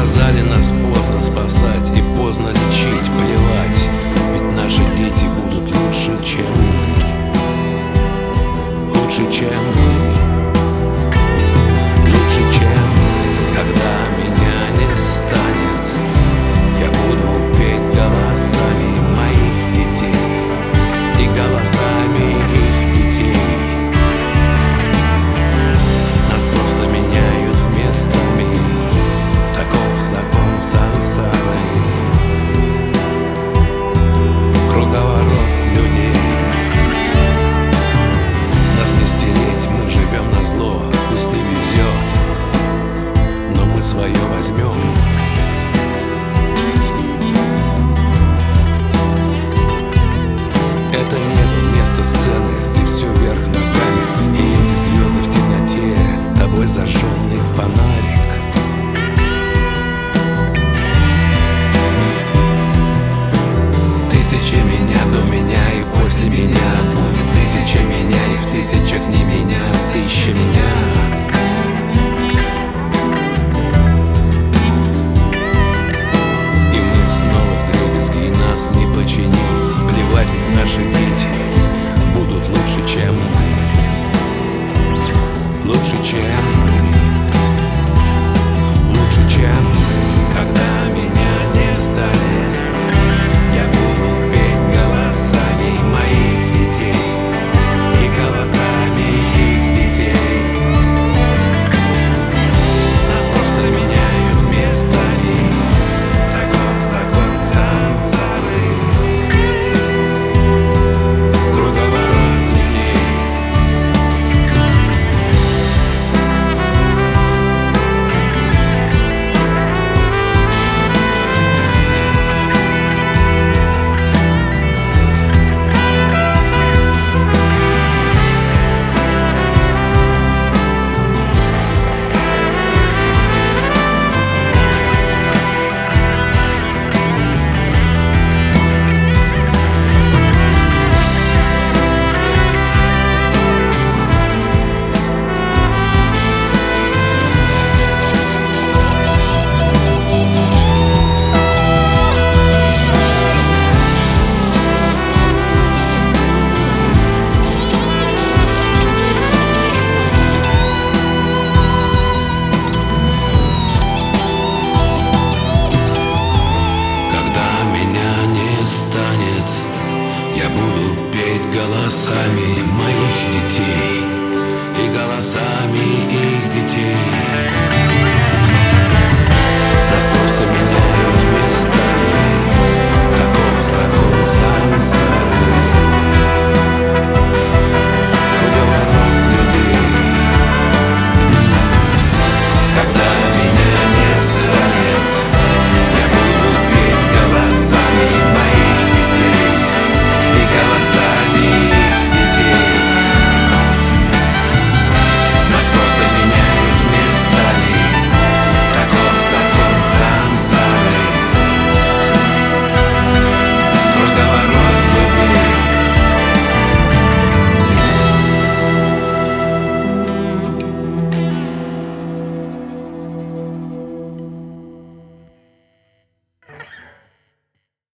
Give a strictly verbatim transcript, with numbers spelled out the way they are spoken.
сказали, нас поздно спасать и поздно лечить, плевать. Ведь наши дети будут лучше, чем мы. Лучше, чем мы. Лучше, чем мы. Когда меня не станет, я буду петь голосами моих детей и голосами их детей. Нас просто меняют местами, таков закон сансары. Круговорот людей. Нас не стереть, мы живем назло, пусть не везет, но мы свое возьмем.